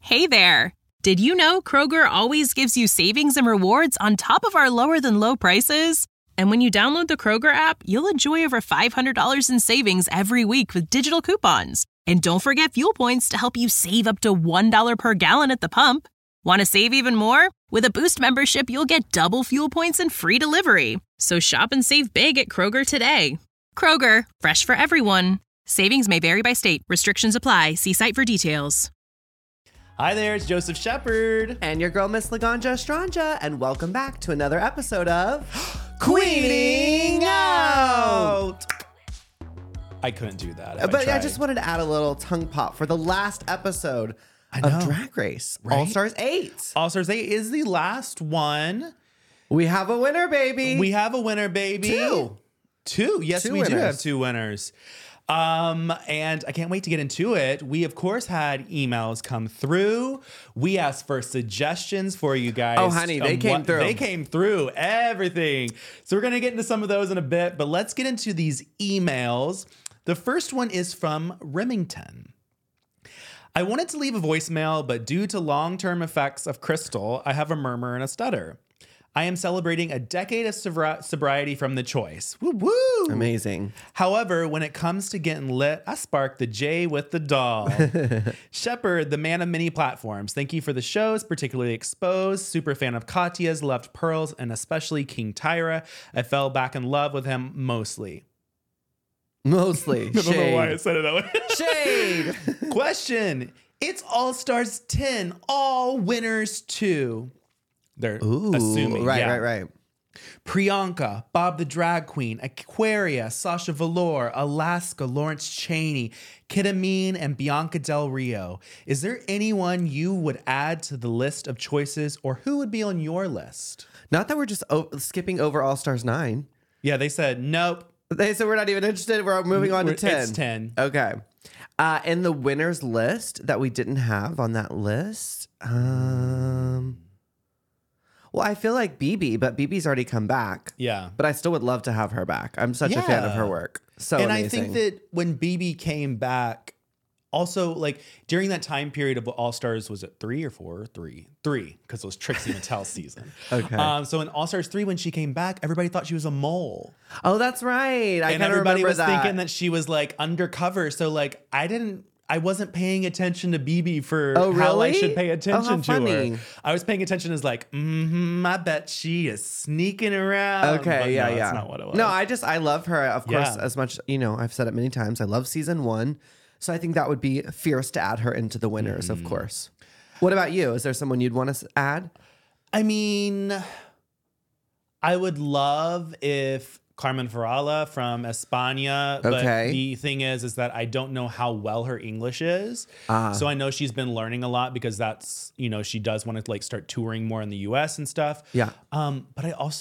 Hey there! Did you know Kroger always gives you savings and rewards on top of our lower-than-low prices? And when you download the Kroger app, you'll enjoy over $500 in savings every week with digital coupons. And don't forget fuel points to help you save up to $1 per gallon at the pump. Want to save even more? With a Boost membership, you'll get double fuel points and free delivery. So shop and save big at Kroger today. Kroger, fresh for everyone. Savings may vary by state. Restrictions apply. See site for details. Hi there, it's Joseph Shepard. And your girl, Miss Laganja Estranja, and welcome back to another episode of Queening Out! I couldn't do that. But I just wanted to add a little tongue pop for the last episode of Drag Race, right? All-Stars 8. All-Stars 8 is the last one. We have a winner, baby. We have a winner, baby. Two. Yes, Two we winners. do have two winners. And I can't wait to get into it. We, of course, had emails come through. We asked for suggestions for you guys. Oh, honey, they came through. They came through everything. So we're going to get into some of those in a bit, but let's get into these emails. The first one is from Remington. I wanted to leave a voicemail, but due to long-term effects of crystal, I have a murmur and a stutter. I am celebrating a decade of sobriety from the choice. Woo woo! Amazing. However, when it comes to getting lit, I spark the J with the doll. Shepard, the man of many platforms. Thank you for the shows, particularly Exposed. Super fan of Katya's, loved Pearls, and especially King Tyra. I fell back in love with him mostly. Mostly. I don't know why I said it that way. Shade. Question. It's All-Stars 10, all winners too. They're assuming. Right. Priyanka, Bob the Drag Queen, Aquaria, Sasha Velour, Alaska, Lawrence Chaney, Kitamine, and Bianca Del Rio. Is there anyone you would add to the list of choices, or who would be on your list? Not that we're just skipping over All-Stars 9. Yeah, they said nope. They said we're not even interested. We're moving on to 10. It's 10. Okay. In the winners list that we didn't have on that list, well, I feel like BB, but BB's already come back. Yeah. But I still would love to have her back. I'm such a fan of her work. So and amazing. I think that when BB came back, also like during that time period of All Stars, was it 3 or 4? 3, because it was Trixie Mattel season. Okay. So in All Stars 3, when she came back, everybody thought she was a mole. Oh, that's right. And everybody was thinking that she was like undercover. So like I wasn't paying attention to BB for how I should pay attention to her. I was paying attention as like, I bet she is sneaking around. Okay, but yeah. That's not what it was. No, I love her. Of course, as much, I've said it many times. I love season 1. So I think that would be fierce to add her into the winners, of course. What about you? Is there someone you'd want to add? I mean, I would love if Carmen Farala from España. But the thing is that I don't know how well her English is. So I know she's been learning a lot because that's, she does want to like start touring more in the US and stuff. Yeah. But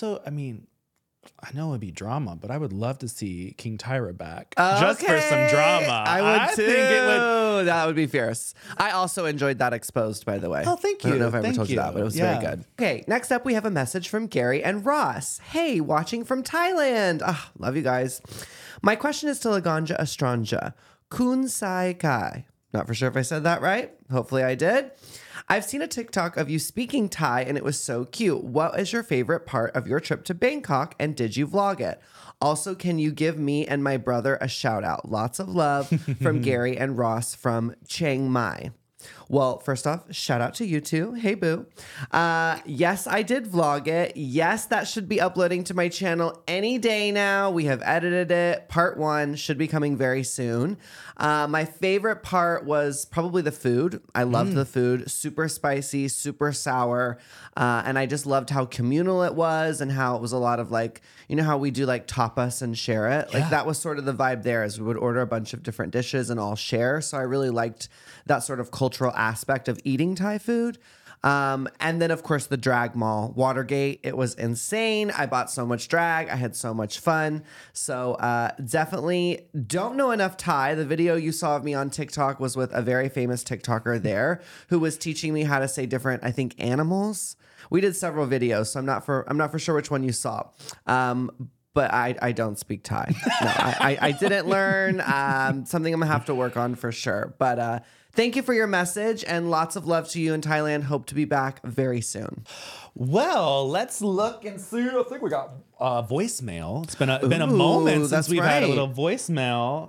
I know it'd be drama, but I would love to see King Tyra back just for some drama. I would too. Think it would. That would be fierce. I also enjoyed that Exposed, by the way. Oh, thank you. I don't know if I ever Thank told you that, but it was very good. Okay, next up we have a message from Gary and Ross. Hey, watching from Thailand. Love you guys. My question is to Laganja Estranja. Kun Sai Kai. Not for sure if I said that right. Hopefully I did. I've seen a TikTok of you speaking Thai and it was so cute. What is your favorite part of your trip to Bangkok and did you vlog it? Also, can you give me and my brother a shout out? Lots of love from Gary and Ross from Chiang Mai. Well, first off, shout out to you two. Hey, boo. Yes, I did vlog it. Yes, that should be uploading to my channel any day now. We have edited it. Part 1 should be coming very soon. My favorite part was probably the food. I loved the food. Super spicy, super sour. And I just loved how communal it was and how it was a lot of like, how we do like tapas and share it. Like that was sort of the vibe there as we would order a bunch of different dishes and all share. So I really liked that sort of cultural aspect of eating Thai food. And then, of course, the drag mall, Watergate. It was insane. I bought so much drag. I had so much fun. So definitely don't know enough Thai. The video you saw of me on TikTok was with a very famous TikToker there who was teaching me how to say different, I think, animals. We did several videos, so I'm not for sure which one you saw. but I don't speak Thai. No, I didn't learn. Something I'm gonna have to work on for sure. But thank you for your message and lots of love to you in Thailand. Hope to be back very soon. Well, let's look and see. I think we got voicemail. It's been a moment since we've had a little voicemail.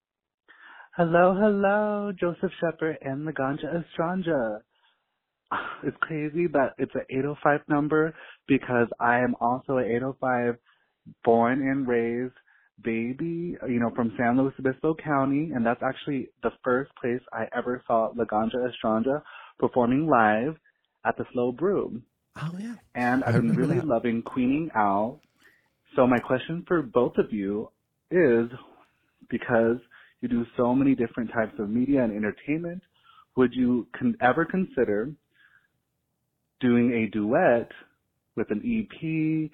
Hello, Joseph Shepard and Laganja Estranja. It's crazy that it's an 805 number because I am also an 805 born and raised baby, from San Luis Obispo County, and that's actually the first place I ever saw Laganja Estranja performing live at the Slow Brew. Oh, yeah. And I've been really loving Queening Out. So my question for both of you is, because you do so many different types of media and entertainment, would you ever consider doing a duet with an EP,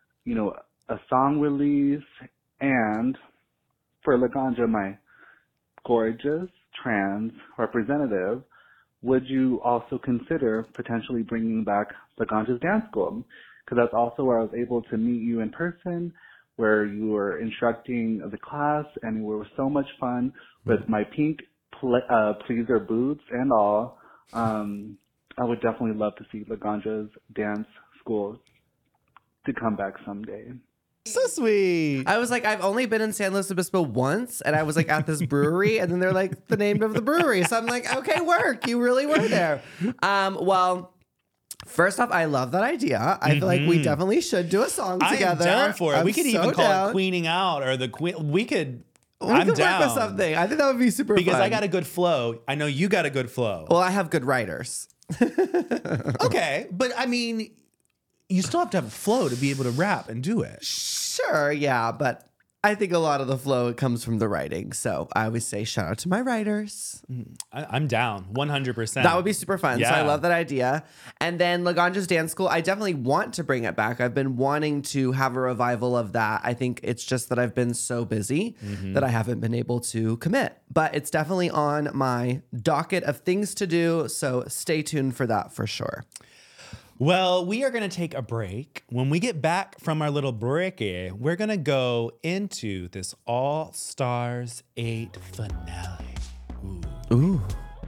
a song release, and for Laganja, my gorgeous trans representative, would you also consider potentially bringing back Laganja's Dance School? Because that's also where I was able to meet you in person, where you were instructing the class, and it was so much fun with my pink pleaser boots and all. I would definitely love to see Laganja's Dance School to come back someday. So sweet. I was like, I've only been in San Luis Obispo once, and I was like at this brewery, and then they're like the name of the brewery. So I'm like, okay, work. You really were there. Well, first off, I love that idea. I feel like we definitely should do a song together. I'm down for it. We could even call down. it Queening Out or the Queen. We could work with something. I think that would be super fun. Because I got a good flow. I know you got a good flow. Well, I have good writers. Okay, but I mean, you still have to have a flow to be able to rap and do it. Sure, yeah, but I think a lot of the flow comes from the writing. So I always say shout out to my writers. I'm down 100%. That would be super fun. Yeah. So I love that idea. And then Laganja's Dance School, I definitely want to bring it back. I've been wanting to have a revival of that. I think it's just that I've been so busy that I haven't been able to commit. But it's definitely on my docket of things to do. So stay tuned for that for sure. Well, we are going to take a break. When we get back from our little breaky, we're going to go into this All Stars 8 finale. Ooh.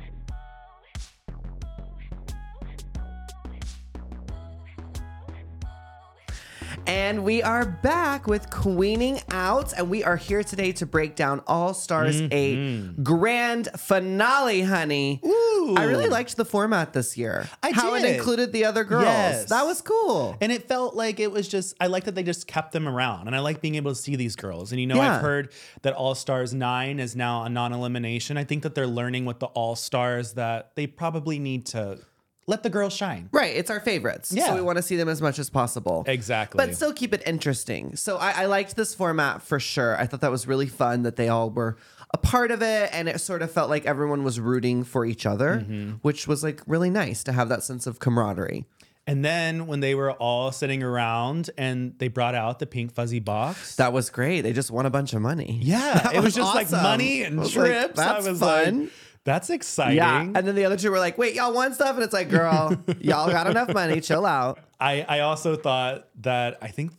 And we are back with Queening Out, and we are here today to break down All Stars 8 grand finale, honey. Ooh. I really liked the format this year. How did. it included the other girls. Yes. That was cool. And it felt like it was just, I like that they just kept them around. And I like being able to see these girls. And Yeah. I've heard that All Stars 9 is now a non-elimination. I think that they're learning with the All Stars that they probably need to let the girls shine. Right. It's our favorites. Yeah. So we want to see them as much as possible. Exactly. But still keep it interesting. So I liked this format for sure. I thought that was really fun that they all were a part of it. And it sort of felt like everyone was rooting for each other, which was like really nice to have that sense of camaraderie. And then when they were all sitting around and they brought out the pink fuzzy box. That was great. They just won a bunch of money. Yeah. It was just awesome. like money and I was like, trips. that's I was fun. like, that's exciting. Yeah. And then the other two were like, wait, y'all won stuff? And it's like, girl, y'all got enough money. Chill out. I also thought that I think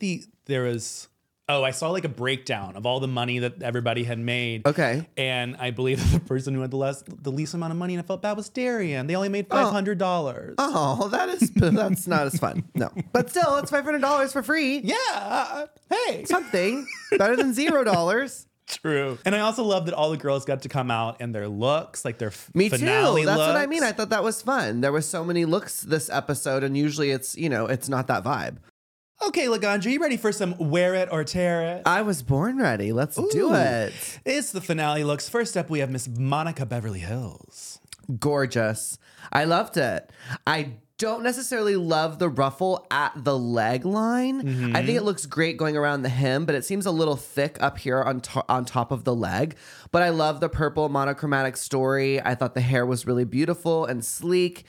I saw like a breakdown of all the money that everybody had made. Okay. And I believe that the person who had the least amount of money, and I felt bad, was Darian. They only made $500. Oh, that's not as fun. No. But still, it's $500 for free. Yeah. Hey. Something better than $0. True. And I also love that all the girls got to come out in their looks, like their Me finale too. That's looks. what I mean. I thought that was fun. There was so many looks this episode, and usually it's not that vibe. Okay, Laganja, you ready for some wear it or tear it? I was born ready. Let's do Ooh. it. It's the finale looks. First up, we have Miss Monica Beverly Hills. Gorgeous. I loved it. I don't necessarily love the ruffle at the leg line. I think it looks great going around the hem, but it seems a little thick up here on top of the leg. But I love the purple monochromatic story. I thought the hair was really beautiful and sleek.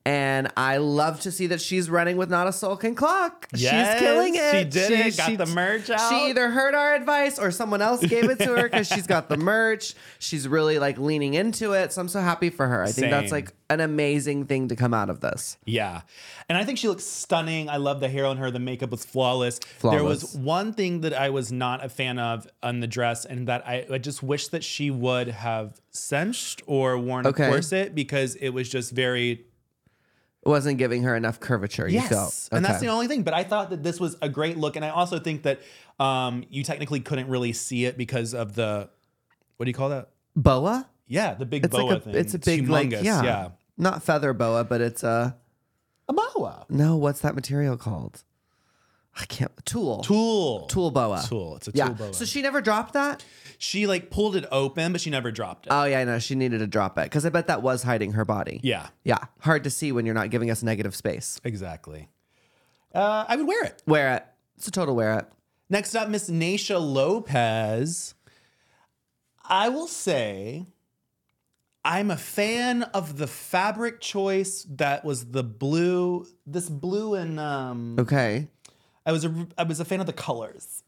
And I love to see that she's running with Not a Soul Can Clock. Yes, she's killing it. she did it. Got the merch out. She either heard our advice or someone else gave it to her because she's got the merch. She's really like leaning into it. So I'm so happy for her. I think that's Same. like an amazing thing to come out of this. Yeah. And I think she looks stunning. I love the hair on her. The makeup was flawless. There was one thing that I was not a fan of on the dress, and that I just wish that she would have cinched or worn a corset, because it was just very... It wasn't giving her enough curvature, you felt. And that's the only thing. But I thought that this was a great look. And I also think that you technically couldn't really see it because of the... What do you call that? Boa? Yeah, the big It's boa like thing. it's a big, like, humongous. yeah. Not feather boa, but it's a boa. no. What's that material called? I can't. Tulle boa. Tulle. It's a tulle Yeah. boa. So she never dropped that. She like pulled it open, but she never dropped it. Oh yeah, no. She needed to drop it because I bet that was hiding her body. Yeah, Yeah. Hard to see when you're not giving us negative space. exactly. I would wear it. Wear it. It's a total wear it. Next up, Miss Naysha Lopez. I will say I'm a fan of the fabric choice that was the blue. This blue and Okay. I was a fan of the colors.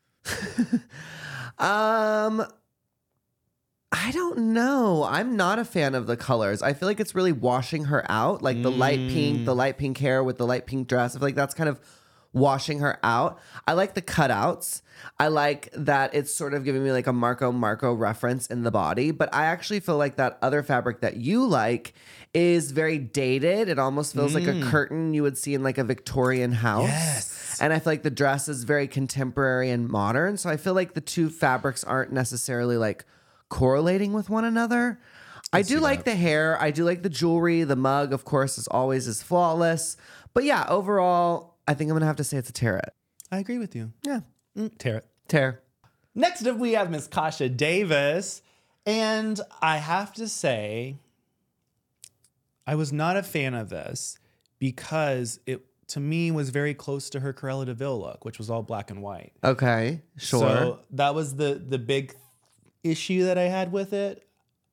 I don't know. I'm not a fan of the colors. I feel like it's really washing her out. Like the light pink hair with the light pink dress. I feel like that's kind of washing her out. I like the cutouts. I like that it's sort of giving me like a Marco reference in the body. But I actually feel like that other fabric that you like is very dated. It almost feels like a curtain you would see in like a Victorian house. Yes. And I feel like the dress is very contemporary and modern. So I feel like the two fabrics aren't necessarily like correlating with one another. I do like the hair. I do like the jewelry. The mug, of course, is flawless. But yeah, overall, I think I'm going to have to say it's a tear it. I agree with you. Yeah. Tear it. Tear. Next up, we have Miss Kasha Davis. And I have to say, I was not a fan of this because it, to me, was very close to her Cruella de Vil look, which was all black and white. Okay. Sure. So that was the big issue that I had with it.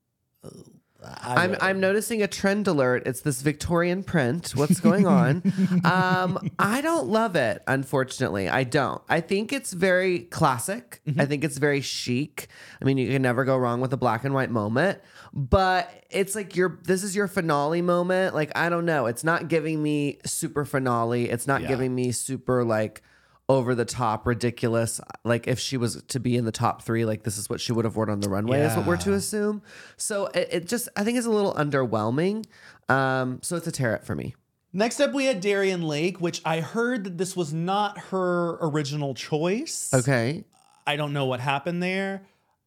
I'm noticing a trend alert. It's this Victorian print. What's going on? I don't love it, unfortunately. I don't. I think it's very classic. I think it's very chic. I mean, you can never go wrong with a black and white moment. But it's like this is your finale moment. Like, I don't know. It's not giving me super finale. It's not giving me super like over the top, ridiculous. Like if she was to be in the top 3, like this is what she would have worn on the runway is what we're to assume. So it just, I think it's a little underwhelming. So it's a tear it for me. Next up, we had Darian Lake, which I heard that this was not her original choice. Okay. I don't know what happened there.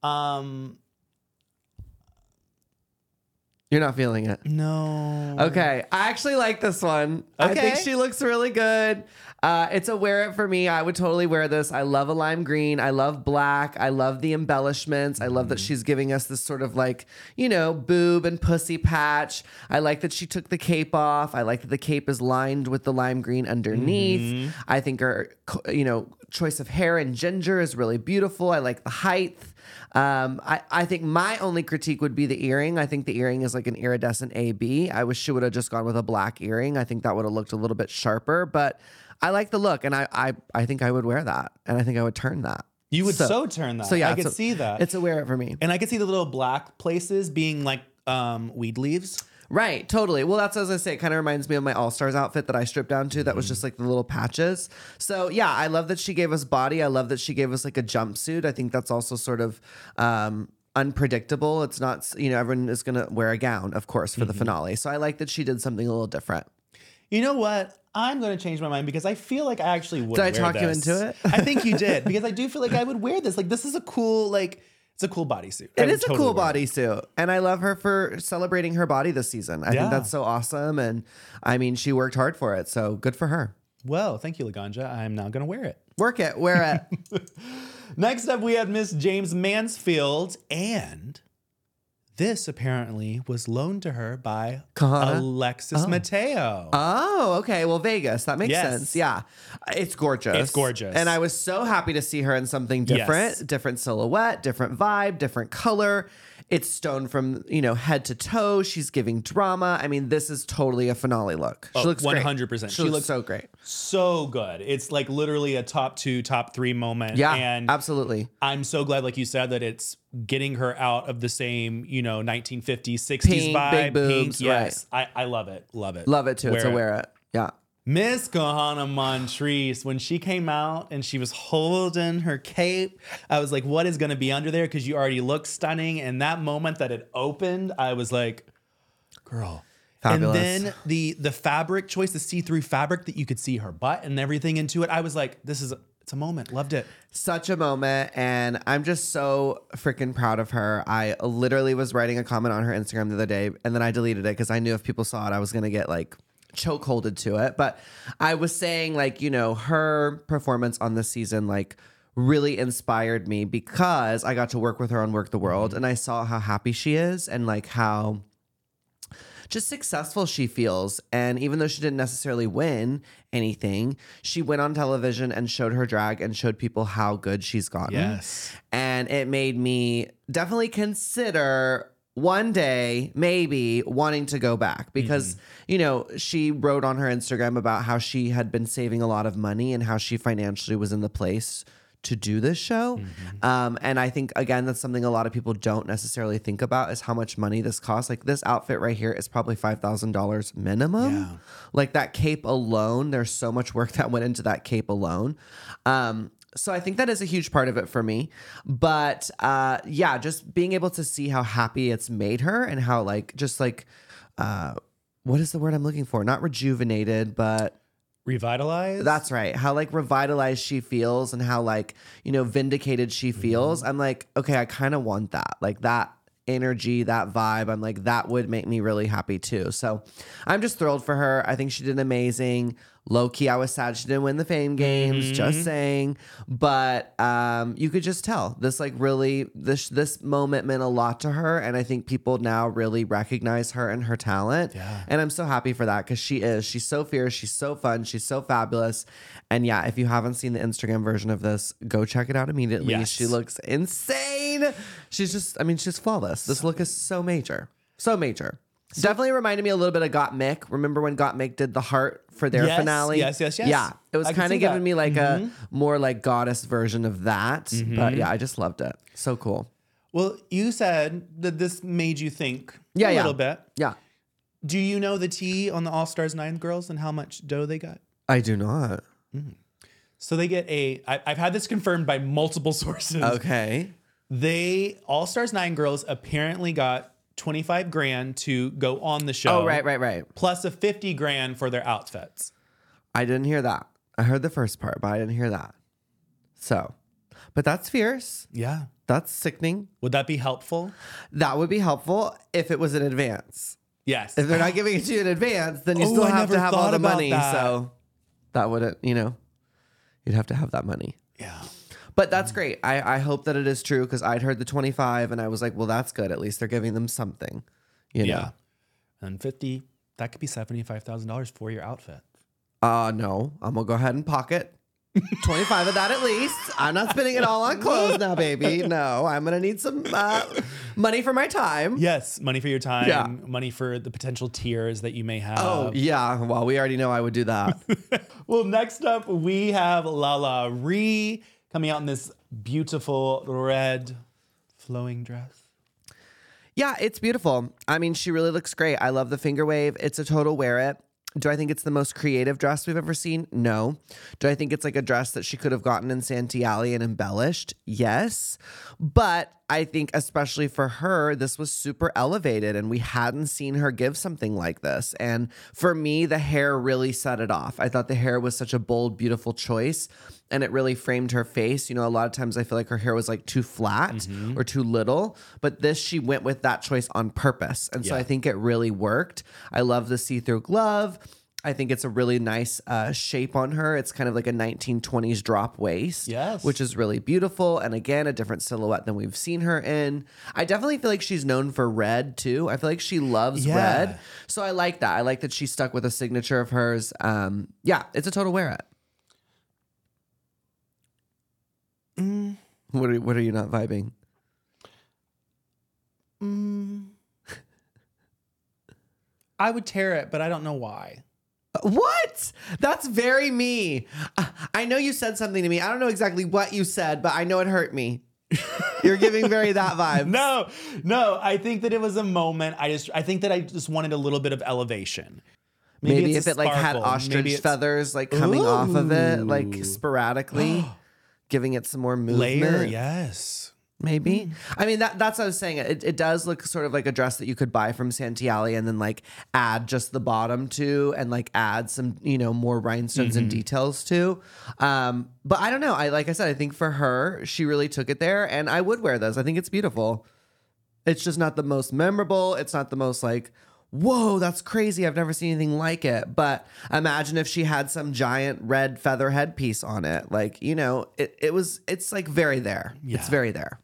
You're not feeling it. No. Okay. I actually like this one. I think Okay. she looks really good. It's a wear it for me. I would totally wear this. I love a lime green. I love black. I love the embellishments. I love that she's giving us this sort of like, boob and pussy patch. I like that she took the cape off. I like that the cape is lined with the lime green underneath. I think her, choice of hair and ginger is really beautiful. I like the height. I think my only critique would be the earring. I think the earring is like an iridescent AB. I wish she would have just gone with a black earring. I think that would have looked a little bit sharper, but I like the look, and I think I would wear that, and I think I would turn that. You would so turn that. So yeah, I could see that. It's a wear it for me. And I could see the little black places being like weed leaves. Right, totally. Well, that's as I say, it kind of reminds me of my All-Stars outfit that I stripped down to. That was just like the little patches. So yeah, I love that she gave us body. I love that she gave us like a jumpsuit. I think that's also sort of unpredictable. It's not, everyone is going to wear a gown, of course, for the finale. So I like that she did something a little different. You know what? I'm going to change my mind because I feel like I actually would. Did I wear talk you this. into it? I think you did, because I do feel like I would wear this. Like, this is a cool, it's a cool bodysuit. It is a cool bodysuit. And I love her for celebrating her body this season. I think that's so awesome. And I mean, she worked hard for it. So good for her. Well, thank you, Laganja. I'm now going to wear it. Work it. Wear it. Next up, we had Miss James Mansfield, and this apparently was loaned to her by Kahana? Alexis Mateo. Oh, okay. Well, Vegas. That makes sense. Yeah. It's gorgeous. It's gorgeous. And I was so happy to see her in something different. Yes. Different silhouette, different vibe, different color. It's stoned from, head to toe. She's giving drama. I mean, this is totally a finale look. She looks great. 100%. She looks so great. So good. It's like literally a top 2, top 3 moment. Yeah, and absolutely. I'm so glad, like you said, that it's getting her out of the same, 1950s, 60s Pink, vibe. big boobs, Yes. I love it. Love it. Love it too. It's a wear it. Yeah. Miss Kahana Montrese, when she came out and she was holding her cape, I was like, what is going to be under there? Because you already look stunning. And that moment that it opened, I was like, girl. Fabulous. And then the fabric choice, the see-through fabric that you could see her butt and everything into it, I was like, it's a moment. Loved it. Such a moment. And I'm just so freaking proud of her. I literally was writing a comment on her Instagram the other day, and then I deleted it because I knew if people saw it, I was going to get like chokeholded to it. But I was saying like, her performance on this season, like really inspired me because I got to work with her on Work the World and I saw how happy she is and like how just successful she feels. And even though she didn't necessarily win anything, she went on television and showed her drag and showed people how good she's gotten. Yes. And it made me definitely consider one day maybe wanting to go back because, she wrote on her Instagram about how she had been saving a lot of money and how she financially was in the place to do this show. And I think, again, that's something a lot of people don't necessarily think about is how much money this costs. Like this outfit right here is probably $5,000 minimum. Yeah. Like that cape alone, there's so much work that went into that cape alone. So I think that is a huge part of it for me. But just being able to see how happy it's made her and how what is the word I'm looking for? Not rejuvenated, but revitalized. That's right. How like revitalized she feels and how like, vindicated she feels. I'm like, okay, I kind of want that. Like that energy, that vibe. I'm like, that would make me really happy too. So I'm just thrilled for her. I think she did amazing. Low key, I was sad she didn't win the Fame Games, just saying. But you could just tell this like really, this moment meant a lot to her. And I think people now really recognize her and her talent. Yeah. And I'm so happy for that because she's so fierce. She's so fun. She's so fabulous. And yeah, if you haven't seen the Instagram version of this, go check it out immediately. Yes. She looks insane. She's flawless. This look is so major. So major. Definitely reminded me a little bit of Got Mick. Remember when Got Mick did the heart for their finale? Yes. Yeah. It was kind of giving me like a more like goddess version of that. But yeah, I just loved it. So cool. Well, you said that this made you think a little bit. Yeah. Do you know the tea on the All Stars 9 girls and how much dough they got? I do not. So they get I've had this confirmed by multiple sources. Okay. All Stars 9 girls apparently got 25 grand to go on the show. Oh, right. Plus a 50 grand for their outfits. I didn't hear that. I heard the first part, but I didn't hear that. So, but that's fierce. Yeah. That's sickening. Would that be helpful? That would be helpful if it was in advance. Yes. If they're not giving it to you in advance, then you still have to have all the money. That. So that wouldn't, you'd have to have that money. Yeah. But that's great. I hope that it is true because I'd heard the 25 and I was like, well, that's good. At least they're giving them something, Yeah. And 50, that could be $75,000 for your outfit. No, I'm going to go ahead and pocket 25 of that at least. I'm not spending it all on clothes now, baby. No, I'm going to need some money for my time. Yes. Money for your time. Yeah. Money for the potential tears that you may have. Oh, yeah. Well, we already know I would do that. Well, next up, we have Lala Ree coming out in this beautiful red flowing dress. Yeah, it's beautiful. I mean, she really looks great. I love the finger wave. It's a total wear it. Do I think it's the most creative dress we've ever seen? No. Do I think it's like a dress that she could have gotten in Santee Alley and embellished? Yes. But I think especially for her, this was super elevated and we hadn't seen her give something like this. And for me, the hair really set it off. I thought the hair was such a bold, beautiful choice and it really framed her face. A lot of times I feel like her hair was like too flat or too little, but this, she went with that choice on purpose. And so I think it really worked. I love the see-through glove. I think it's a really nice shape on her. It's kind of like a 1920s drop waist, which is really beautiful. And again, a different silhouette than we've seen her in. I definitely feel like she's known for red too. I feel like she loves red. So I like that. I like that she stuck with a signature of hers. It's a total wear it. What are you not vibing? I would tear it, but I don't know why. What? That's very me. I know you said something to me. I don't know exactly what you said, but I know it hurt me. You're giving very that vibe. No. I think that it was a moment. I think that I just wanted a little bit of elevation. Maybe it's if it like had sparkle. ostrich feathers like coming off of it, like sporadically, giving it some more movement. Layer, yes. Maybe. I mean, that's what I was saying. It does look sort of like a dress that you could buy from Santiali and then like add just the bottom to and like add some, more rhinestones and details to. But I don't know. Like I said, I think for her, she really took it there and I would wear those. I think it's beautiful. It's just not the most memorable. It's not the most like, whoa, that's crazy. I've never seen anything like it. But imagine if she had some giant red feather headpiece on it. Like, it's like very there. Yeah. It's very there.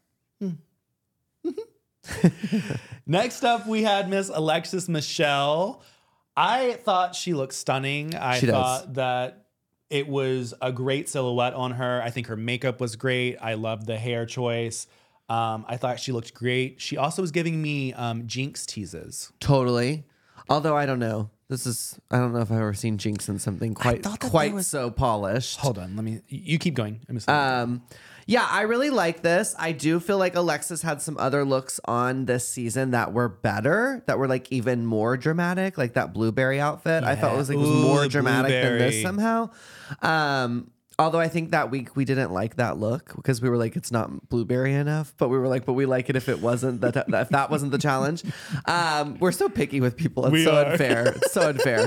Next up, we had Miss Alexis Michelle. I thought she looked stunning. I thought that it was a great silhouette on her. I think her makeup was great. I loved the hair choice. I thought she looked great. She also was giving me Jinx teases. Totally. Although I don't know. I don't know if I've ever seen Jinx in something quite so polished. Hold on, you keep going. Yeah, I really like this. I do feel like Alexis had some other looks on this season that were better, that were like even more dramatic, like that blueberry outfit. I felt it was more dramatic than this somehow. Although I think that week we didn't like that look because we were like, it's not blueberry enough. But we were like, but we like it if it wasn't if that wasn't the challenge. We're so picky with people. It's unfair. It's so unfair.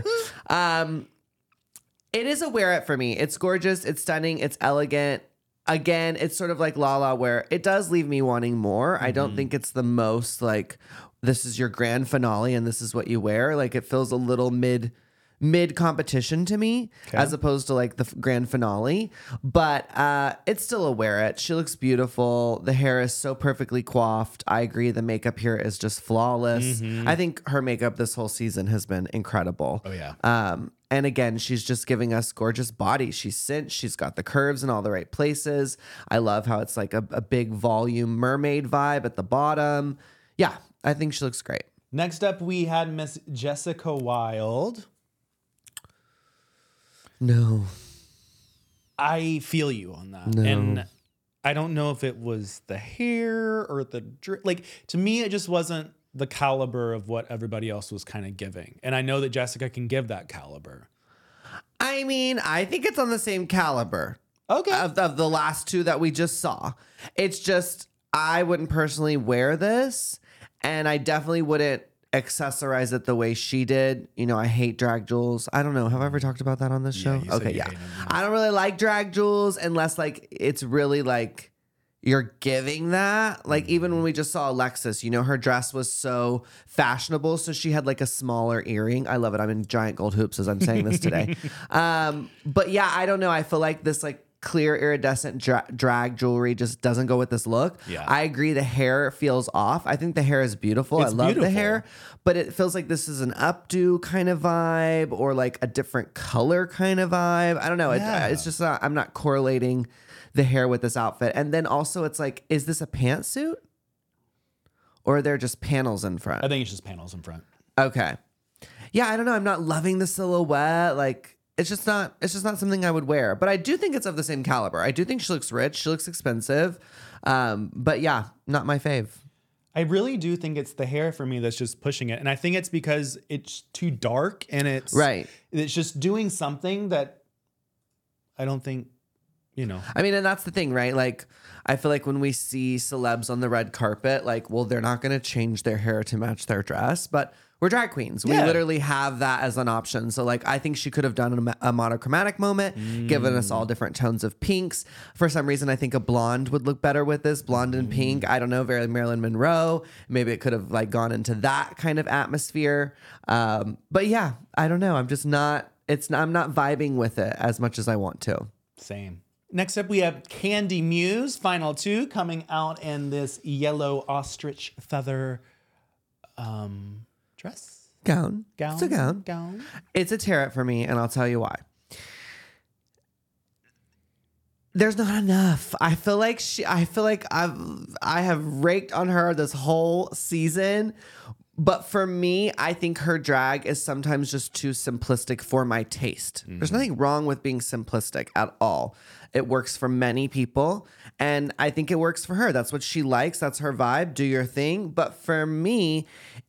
It is a wear it for me. It's gorgeous. It's stunning. It's elegant. Again, it's sort of like Lala where it does leave me wanting more. I don't think it's the most like, this is your grand finale and this is what you wear. Like it feels a little mid competition to me as opposed to like the grand finale, but it's still a wear it. She looks beautiful. The hair is so perfectly coiffed. I agree. The makeup here is just flawless. I think her makeup this whole season has been incredible. Oh yeah. And again, she's just giving us gorgeous body. She's cinched. She's got the curves in all the right places. I love how it's like a big volume mermaid vibe at the bottom. Yeah, I think she looks great. Next up, we had Miss Jessica Wilde. No. I feel you on that. No. And I don't know if it was the hair or to me, it just wasn't the caliber of what everybody else was kind of giving. And I know that Jessica can give that caliber. I mean, I think it's on the same caliber. Okay. Of the last two that we just saw. It's just, I wouldn't personally wear this. And I definitely wouldn't accessorize it the way she did. I hate drag jewels. I don't know. Have I ever talked about that on this show? Okay, yeah. I don't really like drag jewels unless like it's really like you're giving that. Like even when we just saw Alexis, her dress was so fashionable. So she had like a smaller earring. I love it. I'm in giant gold hoops as I'm saying this today. But yeah, I don't know. I feel like this like clear iridescent drag jewelry just doesn't go with this look. Yeah. I agree. The hair feels off. I think the hair is beautiful. I love the hair, but it feels like this is an updo kind of vibe or like a different color kind of vibe. I don't know. Yeah. It's just not, I'm not correlating the hair with this outfit. And then also it's like, is this a pantsuit or are there just panels in front? I think it's just panels in front. Okay. Yeah. I don't know. I'm not loving the silhouette. Like, it's just not something I would wear, but I do think it's of the same caliber. I do think she looks rich. She looks expensive. But yeah, not my fave. I really do think it's the hair for me that's just pushing it. And I think it's because it's too dark and it's just doing something that I don't think, I mean, and that's the thing, right? Like, I feel like when we see celebs on the red carpet, like, well, they're not going to change their hair to match their dress, but we're drag queens. We literally have that as an option. So like, I think she could have done a monochromatic moment, given us all different tones of pinks. For some reason, I think a blonde would look better with this, blonde and pink. I don't know, very Marilyn Monroe. Maybe it could have like gone into that kind of atmosphere. But yeah, I don't know. I'm just not, I'm not vibing with it as much as I want to. Same. Next up, we have Candy Muse, final two, coming out in this yellow ostrich feather dress? Gown. Gown? It's a gown. Gown. It's a tear it for me, and I'll tell you why. There's not enough. I feel like I have raked on her this whole season. But for me, I think her drag is sometimes just too simplistic for my taste. There's nothing wrong with being simplistic at all. It works for many people, and I think it works for her. That's what she likes. That's her vibe. Do your thing. But for me,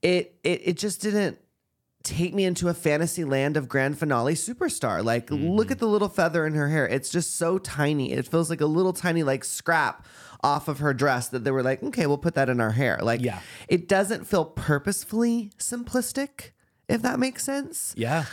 it just didn't take me into a fantasy land of grand finale superstar. Like, look at the little feather in her hair. It's just so tiny. It feels like a little tiny like scrap off of her dress that they were like, okay, we'll put that in our hair. Like, it doesn't feel purposefully simplistic, if that makes sense. Yeah.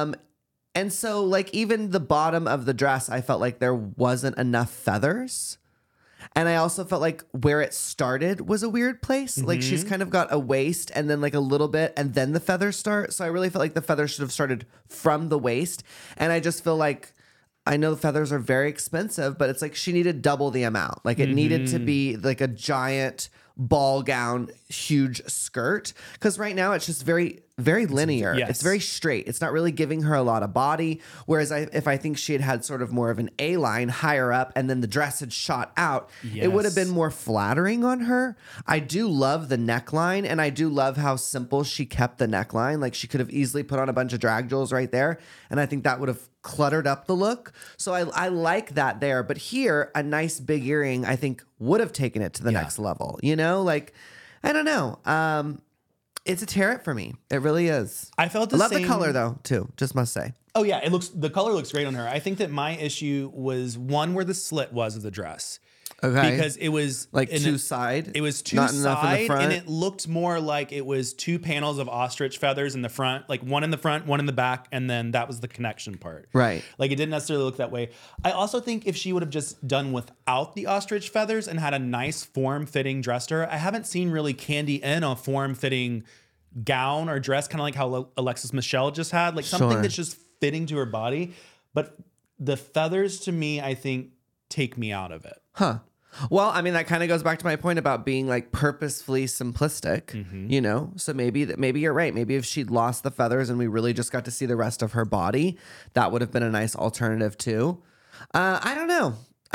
And so like even the bottom of the dress, I felt like there wasn't enough feathers. And I also felt like where it started was a weird place. Like she's kind of got a waist and then like a little bit and then the feathers start. So I really felt like the feathers should have started from the waist. And I just feel like, I know the feathers are very expensive, but it's like she needed double the amount. Like it needed to be like a giant ball gown, huge skirt. Because right now it's just very, very linear. Yes. It's very straight. It's not really giving her a lot of body. Whereas if I think she had had sort of more of an A-line higher up and then the dress had shot out, it would have been more flattering on her. I do love the neckline, and I do love how simple she kept the neckline. Like she could have easily put on a bunch of drag jewels right there, and I think that would have cluttered up the look. So I like that there. But here, a nice big earring, I think, would have taken it to the next level. You know, like, I don't know. It's a tear for me. It really is. I felt I love the color though, too. Just must say. Oh yeah, the color looks great on her. I think that my issue was one where the slit was of the dress. Okay. Because it was like two side. It was two not enough in the side, front. and it looked more like it was two panels of ostrich feathers in the front, like one in the front, one in the back, and then that was the connection part. Right. Like it didn't necessarily look that way. I also think if she would have just done without the ostrich feathers and had a nice form-fitting dress to her, I haven't seen really Candy in a form-fitting gown or dress, kind of like how Alexis Michelle just had, like something that's just fitting to her body. But the feathers, to me, I think take me out of it. Huh. Well, I mean, that kind of goes back to my point about being like purposefully simplistic, you know? So maybe you're right. Maybe if she'd lost the feathers and we really just got to see the rest of her body, that would have been a nice alternative too. I don't know.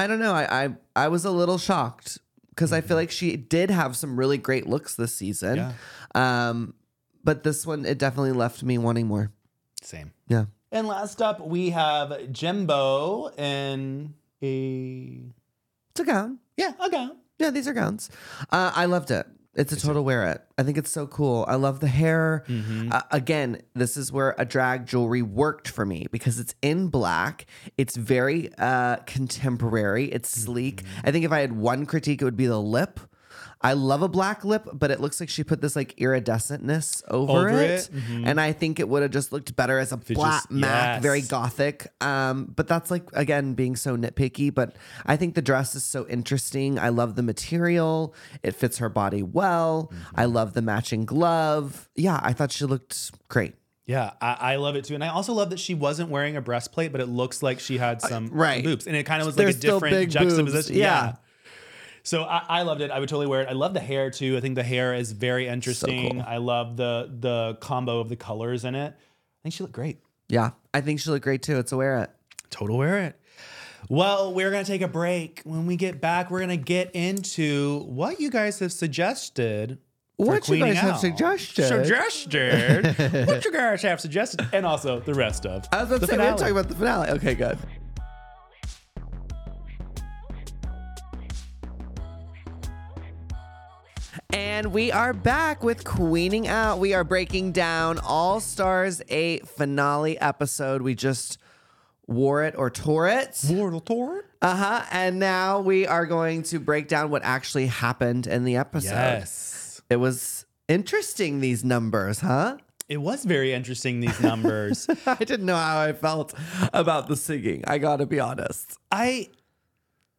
I was a little shocked because I feel like she did have some really great looks this season. Yeah. But this one, it definitely left me wanting more. Same. Yeah. And last up, we have Jimbo in It's a gown. a gown. Yeah, these are gowns. I loved it. It's a total wear it. I think it's so cool. I love the hair. Again, this is where a drag jewelry worked for me because it's in black. It's very contemporary. It's sleek. I think if I had one critique, it would be the lip. I love a black lip, but it looks like she put this like iridescentness over it. And I think it would have just looked better as a flat matte, very gothic. But that's like, again, being so nitpicky. But I think the dress is so interesting. I love the material. It fits her body well. I love the matching glove. Yeah, I thought she looked great. Yeah, I love it too. And I also love that she wasn't wearing a breastplate, but it looks like she had some boobs. And it kind of was like a different juxtaposition. Yeah. So I loved it. I would totally wear it. I love the hair too. I think the hair is very interesting. So cool. I love the combo of the colors in it. I think she looked great. Yeah, I think she looked great too. It's a wear it. Total wear it. Well, we're going to take a break. When we get back, we're going to get into what you guys have suggested. What you guys have suggested? What you guys have suggested. And also the rest of I was about to say, we're talking about the finale. Okay, good. And we are back with Queening Out. We are breaking down All Stars 8 finale episode. We just wore it or tore it. And now we are going to break down what actually happened in the episode. Yes. It was interesting, these numbers, huh? It was very interesting, these numbers. I didn't know how I felt about the singing. I got to be honest.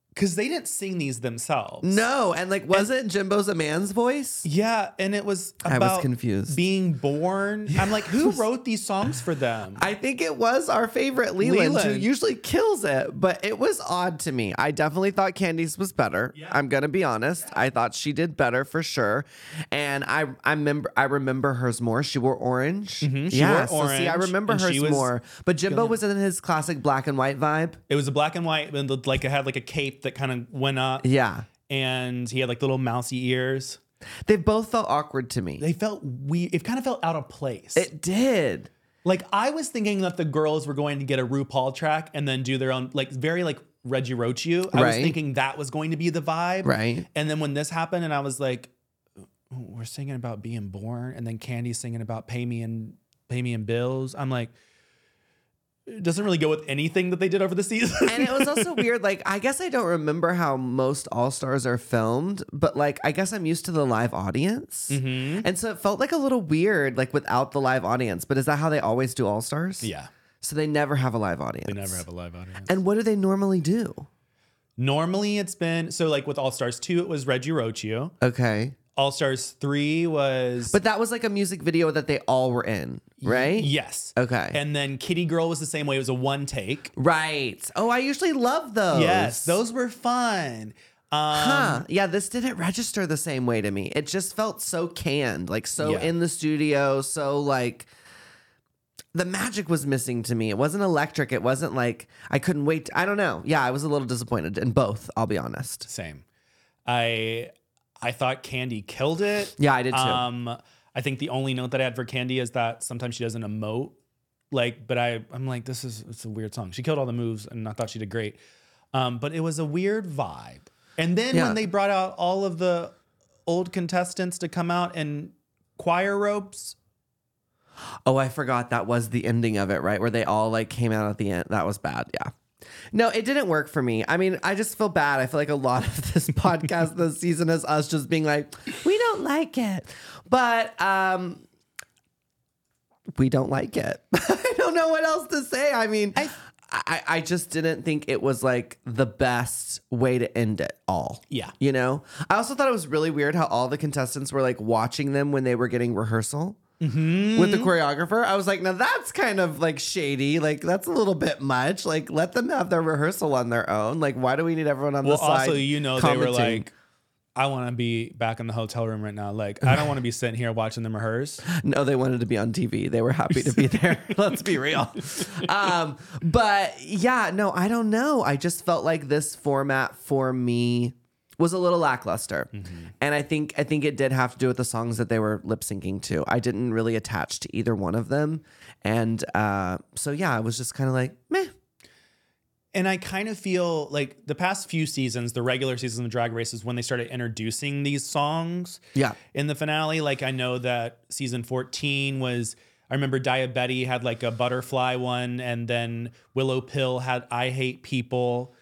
because they didn't sing these themselves. No, and like, wasn't Jimbo's a man's voice? Yeah, and it was about I was confused. being born. I'm like, who wrote these songs for them? I think it was our favorite Leland, who Leland. usually kills it, but it was odd to me. I definitely thought Candy's was better. Yeah. I'm gonna be honest. I thought she did better for sure. And I remember hers more. She wore orange. She Yeah, wore so see, I orange, remember and hers she was more. But Jimbo was in his classic black and white vibe. It was a black and white, and like it had like a cape that kind of went up. Yeah. And he had like little mousy ears. They both felt awkward to me. They felt weird. It kind of felt out of place. It did. Like I was thinking that the girls were going to get a RuPaul track and then do their own, like very like Reggie Roach You. I was Right. thinking that was going to be the vibe. Right. And then when this happened and I was like, we're singing about being born, and then Candy's singing about pay me in bills. I'm like, it doesn't really go with anything that they did over the season. And it was also weird. Like, I guess I don't remember how most All Stars are filmed, but like, I guess I'm used to the live audience. Mm-hmm. And so it felt like a little weird, like without the live audience. But is that how they always do All Stars? Yeah. So they never have a live audience. They never have a live audience. And what do they normally do? Normally it's been, so like with All Stars 2, it was Reggie Roach You. Okay. All Stars 3 was. But that was like a music video that they all were in, right? Yes. Okay. And then Kitty Girl was the same way. It was a one take. Right. Oh, I usually love those. Yes. Those were fun. Yeah, this didn't register the same way to me. It just felt so canned, like so Yeah. in the studio, so like the magic was missing to me. It wasn't electric. It wasn't like I couldn't wait. I don't know. Yeah, I was a little disappointed in both, I'll be honest. Same. I thought Candy killed it. Yeah, I did too. I think the only note that I had for Candy is that sometimes she doesn't emote. Like, but I'm like, it's a weird song. She killed all the moves and I thought she did great. But it was a weird vibe. And then Yeah. when they brought out all of the old contestants to come out in choir robes. Oh, I forgot that was the ending of it, right? Where they all like came out at the end. That was bad. Yeah. No, it didn't work for me. I mean, I just feel bad. I feel like a lot of this podcast this season is us just being like, we don't like it. But we don't like it. I don't know what else to say. I mean, I just didn't think it was like the best way to end it all. Yeah. You know? I also thought it was really weird how all the contestants were like watching them when they were getting rehearsal. With the choreographer. I was like, now that's kind of like shady. Like, that's a little bit much. Like, let them have their rehearsal on their own. Like, why do we need everyone on the side? Well, also, they were commenting? like, I want to be back in the hotel room right now. Like, I don't want to be sitting here watching them rehearse. No, they wanted to be on TV. They were happy to be there. Let's be real. But yeah, no, I don't know. I just felt like this format for me was a little lackluster. And I think it did have to do with the songs that they were lip syncing to. I didn't really attach to either one of them. And so yeah, I was just kind of like, meh. And I kind of feel like the past few seasons, the regular season of Drag Race is when they started introducing these songs. Yeah. In the finale, like I know that season 14 was, I remember Diabetti had like a butterfly one, and then Willow Pill had I Hate People.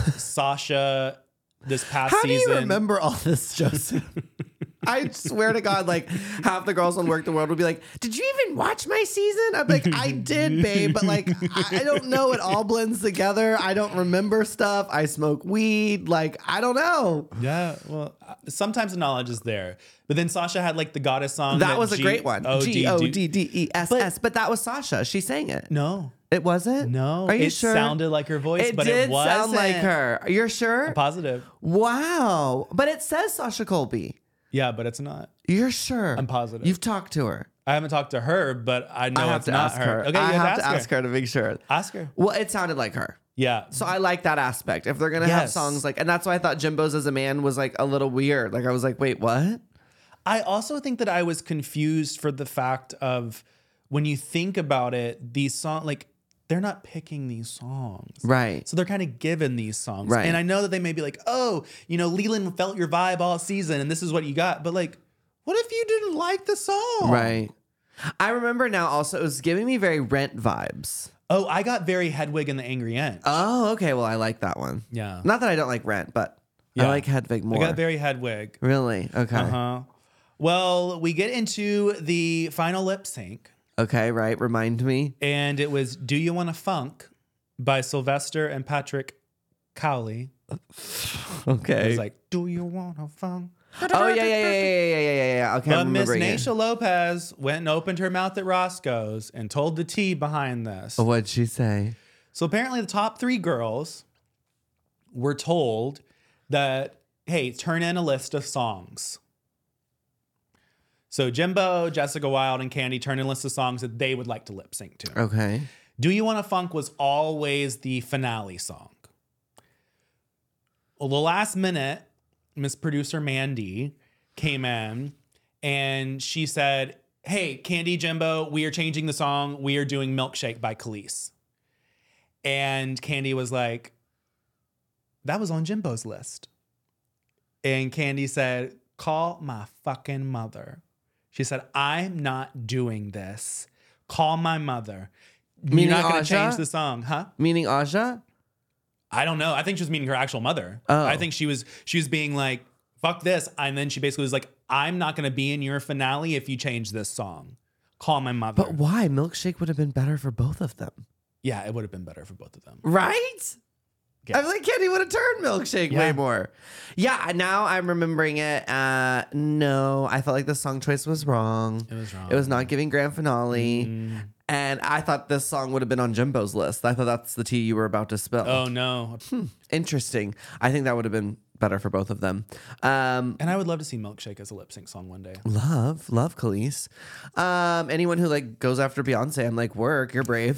Sasha this past How season. do you remember all this, Joseph? I swear to God, like half the girls on Work the World would be like, did you even watch my season? I'm like, I did, babe, but like, I don't know. It all blends together. I don't remember stuff. I smoke weed. Like, I don't know. Yeah, well, sometimes the knowledge is there. But then Sasha had like the Goddess song. That was a great one. Goddess. Goddess. But that was Sasha. She sang it. No. It wasn't? No. Are you it sure? sounded like her voice, It but did it wasn't. sound like her. You're sure? I'm positive. Wow. But it says Sasha Colby. Yeah, but it's not. You're sure? I'm positive. You've talked to her. I haven't talked to her, but I know I have it's to not ask her. Okay, I you have to ask her to make sure. Ask her. Well, it sounded like her. Yeah. So I like that aspect. If they're going to have Yes. songs like, and that's why I thought Jimbo's as a man was like a little weird. Like I was like, wait, what? I also think that I was confused for the fact of when you think about it, these songs, like, they're not picking these songs. Right. So they're kind of given these songs. Right. And I know that they may be like, oh, you know, Leland felt your vibe all season and this is what you got. But like, what if you didn't like the song? Right. I remember now also it was giving me very Rent vibes. Oh, I got very Hedwig and the Angry Inch. Oh, okay. Well, I like that one. Yeah. Not that I don't like Rent, but I Yeah. like Hedwig more. I got very Hedwig. Really? Okay. Uh-huh. Well, we get into the final lip sync. Okay, right. Remind me. And it was Do You Wanna Funk by Sylvester and Patrick Cowley. Okay. It's like, do you want a funk? Oh yeah. Okay, But I'm Miss remembering it. Naisha Lopez went and opened her mouth at Roscoe's and told the tea behind this. What'd she say? So apparently the top 3 girls were told that, hey, turn in a list of songs. So Jimbo, Jessica Wilde, and Candy turned in a list of songs that they would like to lip sync to. Okay. Do You Want a Funk was always the finale song. Well, the last minute, Miss Producer Mandy came in and she said, hey, Candy, Jimbo, we are changing the song. We are doing Milkshake by Khalees. And Candy was like, that was on Jimbo's list. And Candy said, call my fucking mother. She said, I'm not doing this. Call my mother. Meaning You're not going to Aja? change the song, huh? Meaning Aja? I don't know. I think she was meaning her actual mother. Oh. I think she was being like, fuck this. And then she basically was like, I'm not going to be in your finale if you change this song. Call my mother. But why? Milkshake would have been better for both of them. Yeah, it would have been better for both of them. Right? Yeah. I feel like Candy would have turned Milkshake Yeah. way more. Yeah, now I'm remembering it. No, I felt like the song choice was wrong. It was wrong. It was not giving grand finale. And I thought this song would have been on Jimbo's list. I thought that's the tea you were about to spill. Oh, no. Interesting. I think that would have been better for both of them. And I would love to see Milkshake as a lip sync song one day. Love Khalees. Anyone who like goes after Beyonce, I'm like, work, you're brave.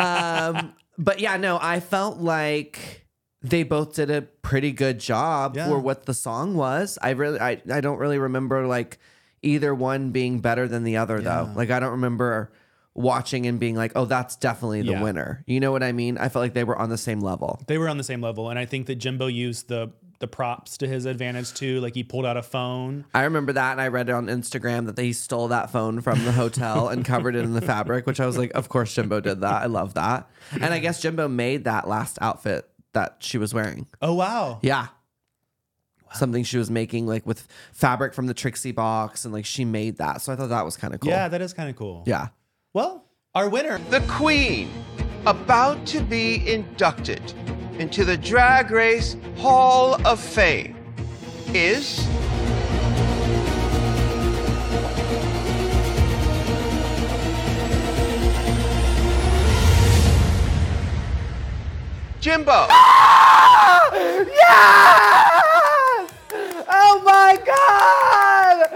But yeah, no, I felt like they both did a pretty good job Yeah. for what the song was. I don't really remember like either one being better than the other though. Like I don't remember watching and being like, oh, that's definitely the Yeah. winner. You know what I mean? I felt like they were on the same level. They were on the same level. And I think that Jimbo used the props to his advantage too. Like he pulled out a phone. I remember that, and I read it on Instagram that they stole that phone from the hotel and covered it in the fabric, which I was like, of course Jimbo did that. I love that. And I guess Jimbo made that last outfit that she was wearing. Oh, wow. Yeah. Something she was making like with fabric from the Trixie box, and like she made that. So I thought that was kind of cool. Yeah, that is kind of cool. Yeah. Well, our winner. The Queen, about to be inducted into the Drag Race Hall of Fame, is Jimbo. Yes! Oh my God!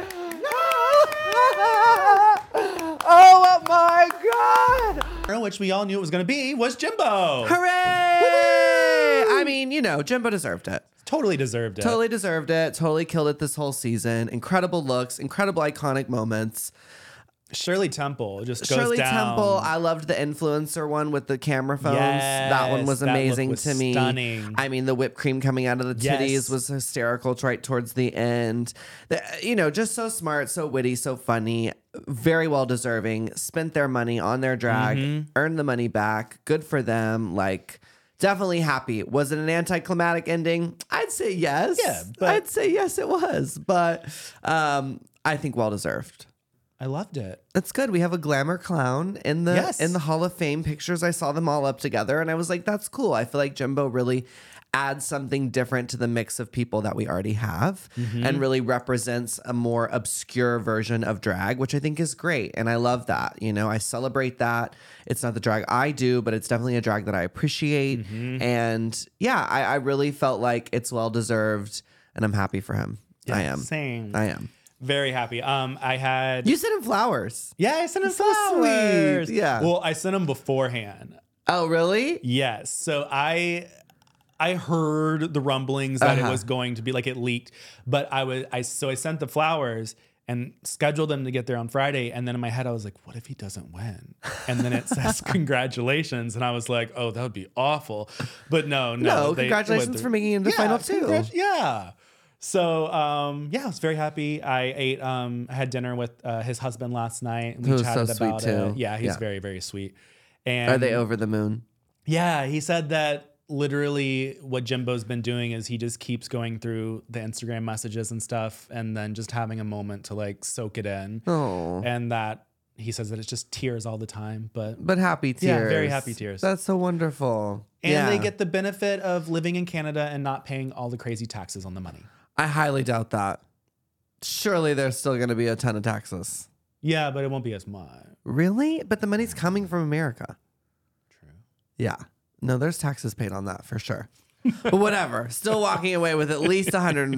Oh my God! Which we all knew it was going to be was Jimbo. Hooray! I mean, you know, Jimbo deserved it. Totally deserved it. Totally deserved it. Totally killed it this whole season. Incredible looks, incredible iconic moments. Shirley Temple just goes Shirley down. Temple, I loved the influencer one with the camera phones. That one Yes, was that look amazing was to me. stunning. I mean, the whipped cream coming out of the titties Yes. was hysterical right towards the end. You know, just so smart, so witty, so funny, very well deserving. Spent their money on their drag, Mm-hmm. earned the money back. Good for them. Like, definitely happy. Was it an anticlimactic ending? I'd say yes. Yeah, but- I'd say yes, it was. But I think well deserved. I loved it. It's good. We have a glamour clown in the Yes. in the Hall of Fame pictures. I saw them all up together, and I was like, "That's cool." I feel like Jimbo really adds something different to the mix of people that we already have, and really represents a more obscure version of drag, which I think is great. And I love that. You know, I celebrate that. It's not the drag I do, but it's definitely a drag that I appreciate. And yeah, I really felt like it's well deserved, and I'm happy for him. I am. Same. I am. Very happy. I had. You sent him flowers. Yeah, I sent him so flowers. sweet. Yeah. Well, I sent him beforehand. Oh, really? Yes. So I heard the rumblings that it was going to be like it leaked, but I sent the flowers and scheduled them to get there on Friday. And then in my head, I was like, what if he doesn't win? And then it says congratulations. And I was like, oh, that would be awful. But no. Congratulations for making it into final two. Yeah. So, I was very happy. I had dinner with his husband last night. And we Who's chatted so sweet, about too. it. Yeah, he's Yeah. very, very sweet. And Are they over the moon? yeah, he said that literally what Jimbo's been doing is he just keeps going through the Instagram messages and stuff and then just having a moment to like soak it in. Oh. And that he says that it's just tears all the time, but happy tears. Yeah, very happy tears. That's so wonderful. and they get the benefit of living in Canada and not paying all the crazy taxes on the money. I highly doubt that. Surely there's still going to be a ton of taxes. Yeah, but it won't be as much. Really? But the money's coming from America. True. Yeah. No, there's taxes paid on that for sure. But whatever. Still walking away with at least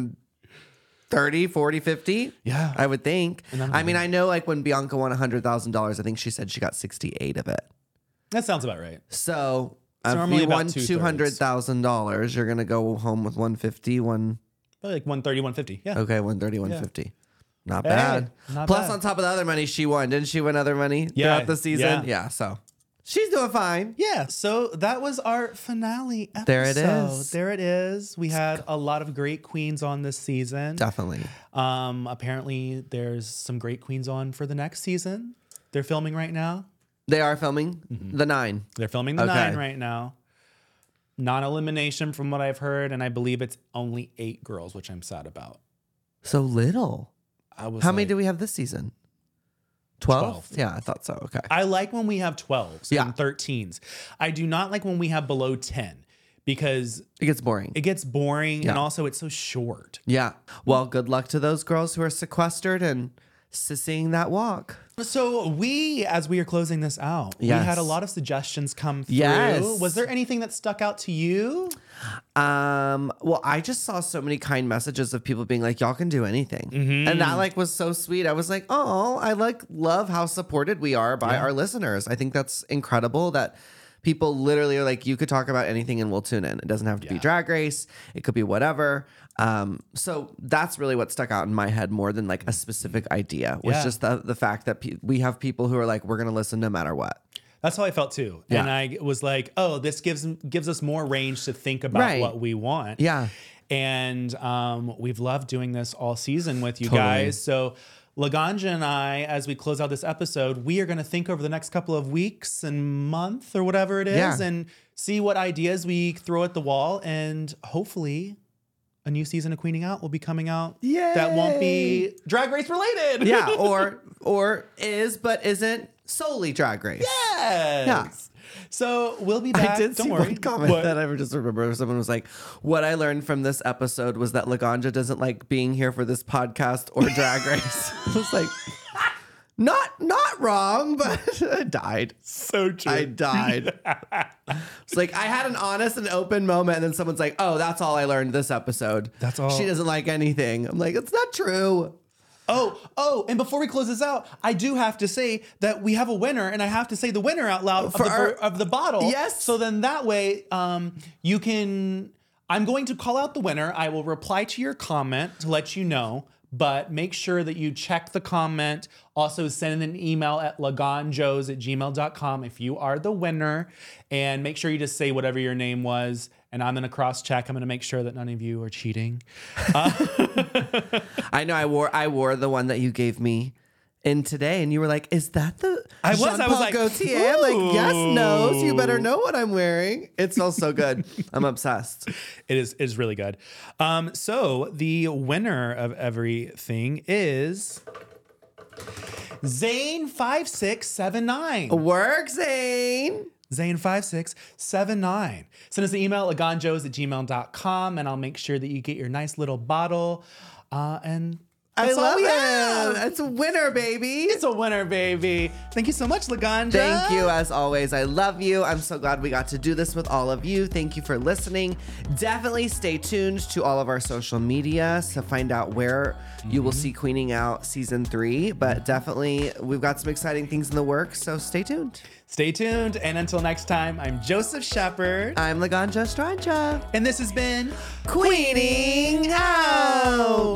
130, 40, 50. Yeah. I would think. And I mean, I know like when Bianca won $100,000, I think she said she got 68 of it. That sounds about right. So if normally you about won $200,000, you're going to go home with 150, Probably like 130, 150. Yeah. Okay, 130, 150. Not Hey, bad. not Plus, bad. on top of the other money she won, didn't she win other money Yeah, throughout the season? yeah. Yeah, so she's doing fine. Yeah, so that was our finale episode. There it is. There it is. We had a lot of great queens on this season. Definitely. Apparently, there's some great queens on for the next season. They're filming right now. They are filming the 9. They're filming the Okay. 9 right now. Non-elimination from what I've heard, and I believe it's only 8 girls, which I'm sad about. So little. I was How many like, do we have this season? 12? 12. Yeah, I thought so. Okay. I like when we have 12s Yeah. and 13s. I do not like when we have below 10 because It gets boring. it gets boring Yeah. and also it's so short. Yeah. Well, good luck to those girls who are sequestered and sissing that walk. So as we are closing this out, we Yes. had a lot of suggestions come through. Yes. Was there anything that stuck out to you? Well, I just saw so many kind messages of people being like, y'all can do anything. And that like was so sweet. I was like, oh, I love how supported we are by our listeners. I think that's incredible that people literally are like, you could talk about anything and we'll tune in. It doesn't have to be Drag Race. It could be whatever. So that's really what stuck out in my head more than like a specific idea was Yeah. just the fact that we have people who are like, we're going to listen no matter what. That's how I felt too. Yeah. And I was like, oh, this gives us more range to think about Right. what we want. Yeah. And we've loved doing this all season with you Totally. guys. So Laganja and I, as we close out this episode, we are going to think over the next couple of weeks and month or whatever it is Yeah. and see what ideas we throw at the wall. And hopefully a new season of Queening Out will be coming out. Yay. That won't be Drag Race related. Yeah. Or is, but isn't solely Drag Race. Yes. Yeah. So we'll be back. I did Don't see worry. one comment What? that I just remember. Someone was like, what I learned from this episode was that Laganja doesn't like being here for this podcast or Drag Race. I was like, not wrong, but I died. So true. I died. It's like I had an honest and open moment, and then someone's like, oh, that's all I learned this episode. That's all. She doesn't like anything. I'm like, it's not true. Oh, and before we close this out, I do have to say that we have a winner, and I have to say the winner out loud of the bottle. Yes. So then that way, you can. I'm going to call out the winner. I will reply to your comment to let you know, but make sure that you check the comment. Also, send an email at laganjos@gmail.com if you are the winner, and make sure you just say whatever your name was. And I'm going to cross check. I'm going to make sure that none of you are cheating. I know I wore the one that you gave me in today, and you were like, "Is that the I was Jean-Paul like, Gaultier?" I'm like, yes, ooh. no. So you better know what I'm wearing. It smells so good. I'm obsessed. It is really good. So the winner of everything is Zane5679. Work, Zane. Zane5679. Send us an email at laganjos@gmail.com and I'll make sure that you get your nice little bottle. And I that's all love we it. have. It's a winner, baby. It's a winner, baby. Thank you so much, Laganja. Thank you, as always. I love you. I'm so glad we got to do this with all of you. Thank you for listening. Definitely stay tuned to all of our social media to find out where you will see Queening Out Season 3. But definitely, we've got some exciting things in the works, so stay tuned. Stay tuned. And until next time, I'm Joseph Shepard. I'm Laganja Stranja. And this has been Queening Out.